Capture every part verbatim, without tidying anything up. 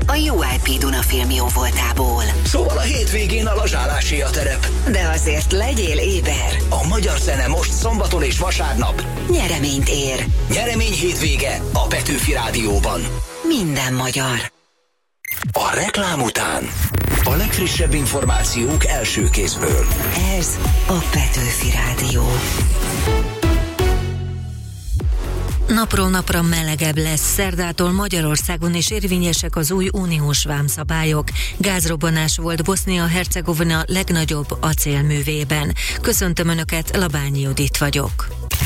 a u i pé Duna film jó voltából. Szóval a hétvégén a lazsálásé a terep. De azért legyél éber. A magyar zene most szombaton és vasárnap Nyereményt ér. Nyeremény hétvége a Petőfi Rádióban. Minden magyar. A reklám után a legfrissebb információk első kézből. Ez a Petőfi Rádió. Napról napra melegebb lesz, szerdától Magyarországon is érvényesek az új uniós vámszabályok. Gázrobbanás volt Bosznia-Hercegovina legnagyobb acélművében. Köszöntöm Önöket, Labányi Judit vagyok.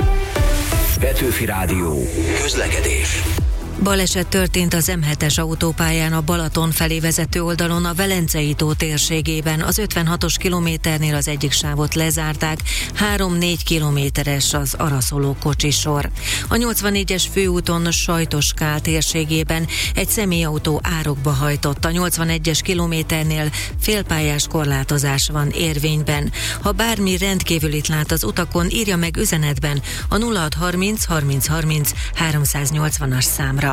Petőfi Rádió. Közlekedés. Baleset történt az em hetes autópályán a Balaton felé vezető oldalon a Velencei tó térségében. Az ötvenhatos kilométernél az egyik sávot lezárták, három-négy kilométeres az araszoló kocsisor. A nyolcvannégyes főúton Sajtoskál térségében egy személyautó árokba hajtott. A nyolcvanegyes kilométernél félpályás korlátozás van érvényben. Ha bármi rendkívülit lát az utakon, írja meg üzenetben a nulla hat harminc harminc harminc háromszáznyolcvanas számra.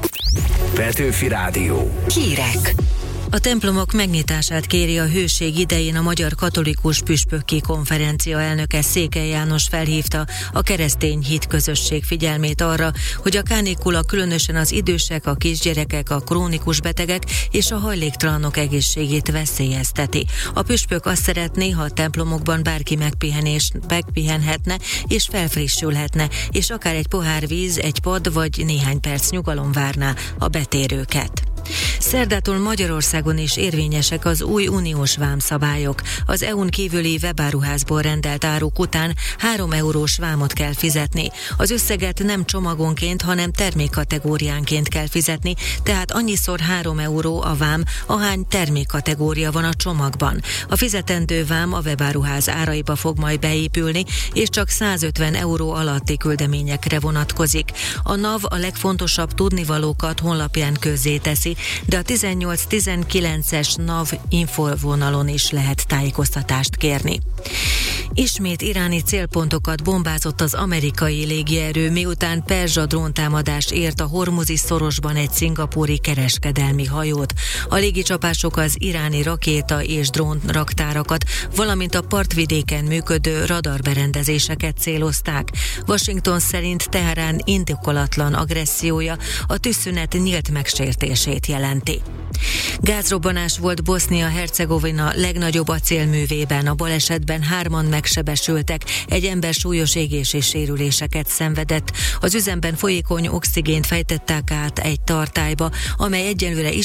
Petőfi Rádió. Hírek. A templomok megnyitását kéri a hőség idején a Magyar Katolikus Püspökki Konferencia elnöke. Székely János felhívta a keresztény hitközösség figyelmét arra, hogy a kánikula különösen az idősek, a kisgyerekek, a krónikus betegek és a hajléktalanok egészségét veszélyezteti. A püspök azt szeretné, ha a templomokban bárki megpihenés, megpihenhetne és felfrissülhetne, és akár egy pohár víz, egy pad vagy néhány perc nyugalom várná a betérőket. Szerdától Magyarországon is érvényesek az új uniós vámszabályok. Az é u-n kívüli webáruházból rendelt áruk után három eurós vámot kell fizetni. Az összeget nem csomagonként, hanem termékkategóriánként kell fizetni, tehát annyiszor három euró a vám, ahány termékkategória van a csomagban. A fizetendő vám a webáruház áraiba fog majd beépülni, és csak százötven euró alatti küldeményekre vonatkozik. A NAV a legfontosabb tudnivalókat honlapján közzéteszi, de a tizennyolc tizenkilences NAV infovonalon is lehet tájékoztatást kérni. Ismét iráni célpontokat bombázott az amerikai légierő, miután perzsa dróntámadást ért a Hormuzi szorosban egy szingapúri kereskedelmi hajót. A légicsapások az iráni rakéta és drón raktárakat, valamint a partvidéken működő radarberendezéseket célozták. Washington szerint Teherán indokolatlan agressziója a tűzszünet nyílt megsértését jelenti. Gázrobbanás volt Bosznia-Hercegovina legnagyobb acélművében. A balesetben hárman megsebesültek, egy ember súlyos égési sérüléseket szenvedett. Az üzemben folyékony oxigént fejtettek át egy tartályba, amely egyelőre